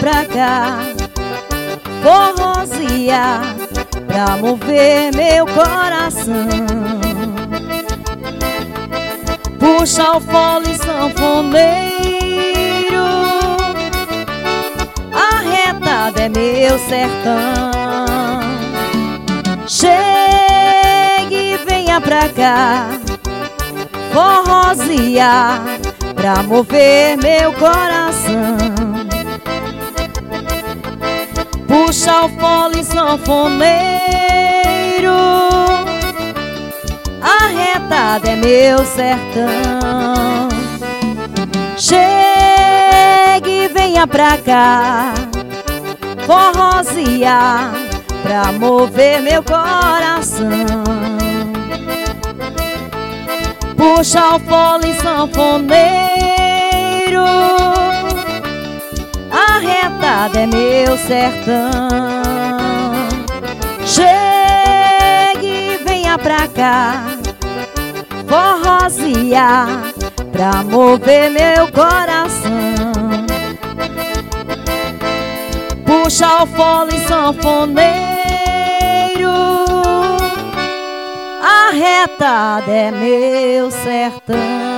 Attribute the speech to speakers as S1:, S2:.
S1: pra cá, forrosia pra mover meu coração. Puxa o fole sanfoneiro, arretada é meu sertão. Chegue e venha pra cá, forrosia pra mover meu coração. Puxa o fole sanfoneiro, arretada é meu sertão. Chegue e venha pra cá, forrosia pra mover meu coração. Puxa o fole sanfoneiro, arretada é meu sertão. Chegue e venha pra cá, forrosia pra mover meu coração. Puxa o fole sanfoneiro, arretada é meu sertão.